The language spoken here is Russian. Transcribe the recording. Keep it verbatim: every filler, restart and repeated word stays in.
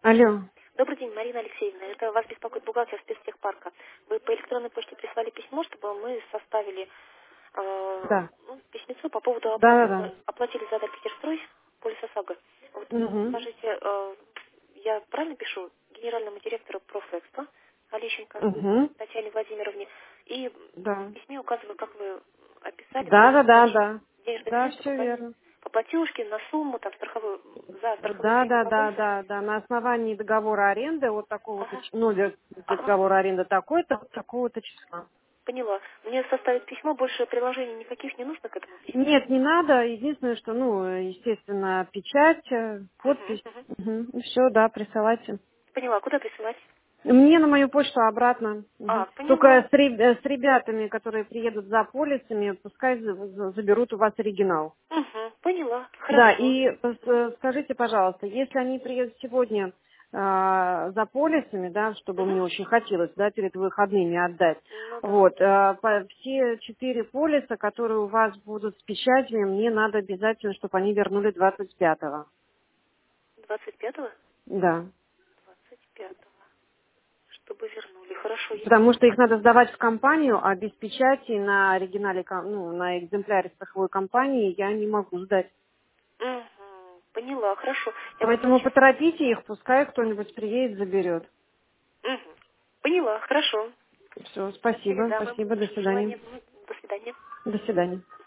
Алло. Добрый день, Марина Алексеевна. Это вас беспокоит бухгалтер спецтехпарка. Вы по электронной почте прислали письмо, чтобы мы составили э, Да. ну, письмецо по поводу оплаты. Да, да, Мы оплатили за Питерстрой полис ОСАГО. Вот да. Угу. скажите, э, я правильно пишу генеральному директору Профэкспо Олещенко Угу. Татьяне Владимировне, и в Да. письме указываю, как вы описали Да, да, да, назначение да. денежных Да, средств по, все пла- верно. по платежке на сумму, там, страховую, за страховую Да, премию да, по да, полису. да, да. На основании договора аренды, вот такого-то, Ага, ч- номер ага. договора аренды такой-то, вот такого-то числа. Поняла. Мне составить письмо, больше приложений никаких не нужно к этому письму? Нет, не надо. Единственное, что, ну, естественно, печать, э, Угу, подпись. угу. Угу. И все, да, присылайте. Поняла. Куда присылать? Мне на мою почту обратно. Мгм. А, Только поняла. с, реб- э, с ребятами, которые приедут за полисами, пускай за- за- заберут у вас оригинал. Угу, поняла. Да, Хорошо. и э, с- скажите, пожалуйста, если они приедут сегодня а, за полисами, да, чтобы Угу. мне очень хотелось, да, перед выходными отдать, Ну да. вот, а, по- все четыре полиса, которые у вас будут с печатями, мне надо обязательно, чтобы они вернули двадцать пятого. двадцать пятого? Да. двадцать пятого. Чтобы вернули. Хорошо, я... Потому что их надо сдавать в компанию, а без печати на оригинале, ком- ну, на экземпляре страховой компании я не могу сдать. Угу. Поняла. Хорошо. Я вот Поэтому сейчас... поторопите их, пускай кто-нибудь приедет, заберет. Угу. Поняла. Хорошо. Все, спасибо, Передам им спасибо, до ваше свидания. пожелание. Мгм. До свидания. До свидания.